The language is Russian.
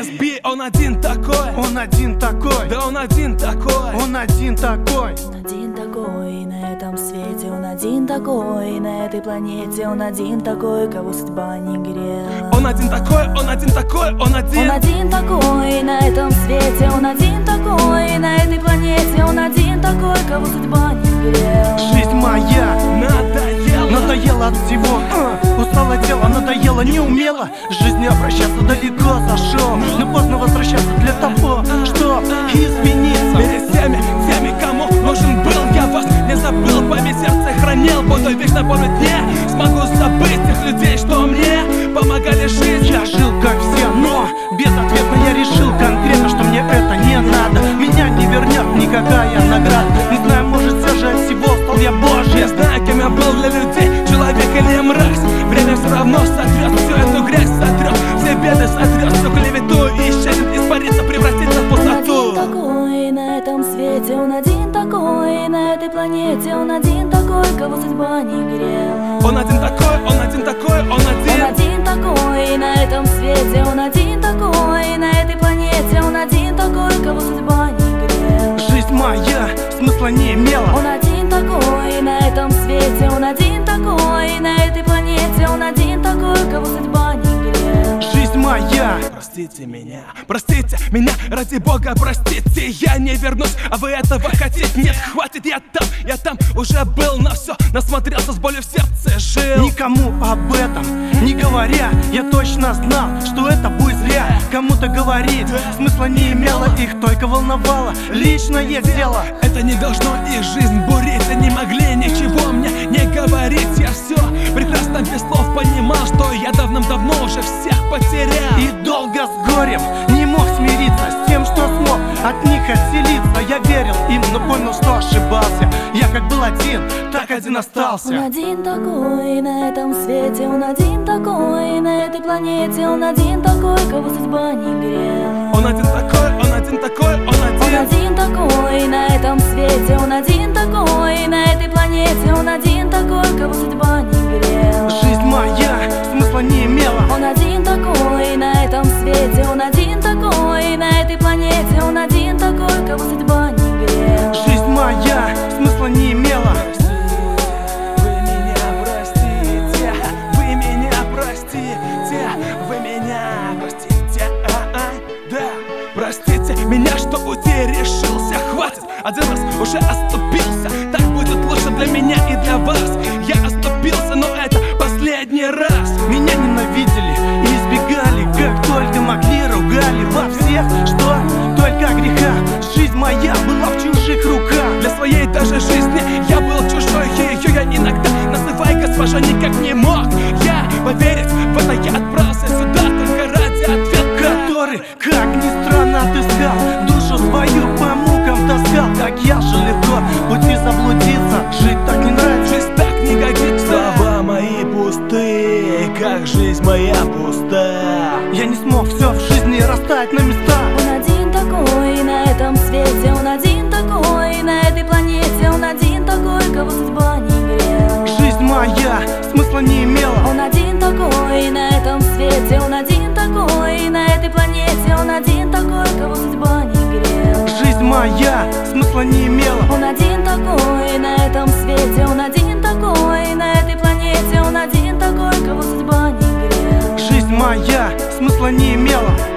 SB, он один такой. Он один такой. Да он один такой. Он один такой. Он один такой на этом свете, он один такой на этой планете, он один такой, кого судьба не грела. Он один такой, он один такой, он один. Он один такой на этом свете, он один такой на этой планете, он один такой, кого судьба не грела. Жизнь моя надоела от всего, устало тело, надоело, не умела жизнью обращаться, далеко зашел, но поздно возвращаться для того, чтоб измениться. Перед теми, кому нужен был, я вас не забыл, память сердце хранил, буду вечно помнить, не смогу забыть тех людей, что мне помогали жить. Я жил как все, но безответно я решил конкретно, что мне это не надо. Меня не вернет никакая награда. Не знаю, может, все же от всего стал я Божий. Я знаю, кем я был для людей, человек или мразь. Время все равно сотрет всю эту грязь, сотрет все беды, сотрет всю клевету и исчезнет, испарится, превратится в пустоту. Он один такой на этом свете, он один такой на этой планете, он один такой, кого судьба не грела. Он один такой, он один такой, он один. Он один такой на этом свете, он один такой на этой планете, он один такой, кого судьба не грела. Жизнь моя смысла не имела. Он один такой на этом свете, он один такой на этой планете, он один такой, кого судьба не грела. Жизнь моя. Простите меня, ради бога, простите. Я не вернусь, а вы этого хотите? Нет, хватит, я там уже был, на все насмотрелся, с болью в сердце жил. Никому об этом не говоря, я точно знал, что это будет зря. Кому-то говорить смысла не имело, их только волновало личное дело. Это не должно их жизнь бурить, они могли ничего мне не говорить. Я все прекрасно без слов понимал, что я давным-давно уже всех потерял. И долго с горем не мог смириться с тем, что смог от них отселиться. Я верил им, но понял, что ошибался. Я как был один, так один остался. Он один такой на этом свете, он один такой на этой планете, он один такой, кого судьба не грела. Он один такой, он один такой, он один. Он один такой на этом свете, он один такой на этой планете, он один такой, кого судьба не грела. Жизнь моя смысла не имела. Он один такой на этом свете, он один такой на этой планете, он один такой, кого судьба не грела. Жизнь моя смысла не имела. Вы меня простите, вы меня простите, вы меня простите, да. Простите меня, что уйти решился, хватит, один раз уже оступился. Так будет лучше для меня и для вас. Я оступился, но это последний раз. Меня ненавидели и избегали, как только могли, ругали во всех, что только о грехах. Жизнь моя была в чужих руках. Для своей даже жизни я был чужой, ее я иногда называй госпожа никак не мог. Я поверить в это, я отправился сюда только ради ответа, который, как ни странно, отыскал, душу свою по мукам таскал. Как я же легко пути заблудиться, жить так не нравится, жизнь так не годится. Слова мои пустые, как жизнь моя пуста. Я не смог все в жизни расставить на места. Он один такой на этом свете, он один такой на этой планете, он один такой, кого судьба не грела. Жизнь моя смысла не имела. Он один такой на этом свете, он один такой на этой планете, он один такой, кого судьба не грела. Жизнь моя смысла не имела. Он один такой на этом свете, он один такой на этой планете, он один такой, кого судьба не грела. Жизнь моя смысла не имела.